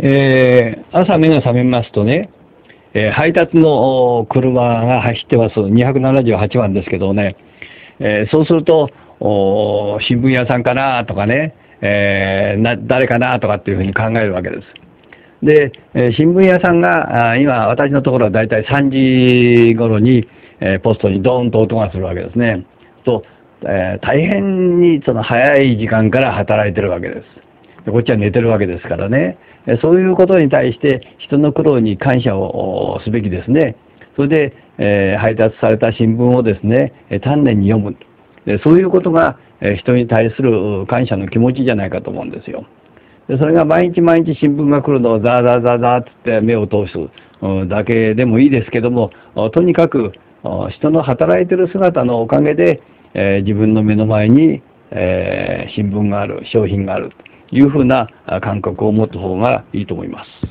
朝目が覚めますとね、配達の車が走ってます。278番ですけどね、そうすると、新聞屋さんかなとかね、誰かなとかっていうふうに考えるわけです。で、新聞屋さんが、今、私のところはだいたい3時頃に、ポストにドーンと音がするわけですね。と、大変にその早い時間から働いてるわけです。こっちは寝てるわけですからね。そういうことに対して人の苦労に感謝をすべきですね。それで、配達された新聞をですね、丹念に読む。そういうことが人に対する感謝の気持ちじゃないかと思うんですよ。でそれが毎日毎日新聞が来るのをザーザーザーザーって目を通すだけでもいいですけども、とにかく人の働いてる姿のおかげで、自分の目の前に、新聞がある、商品があるというふうな感覚を持った方がいいと思います。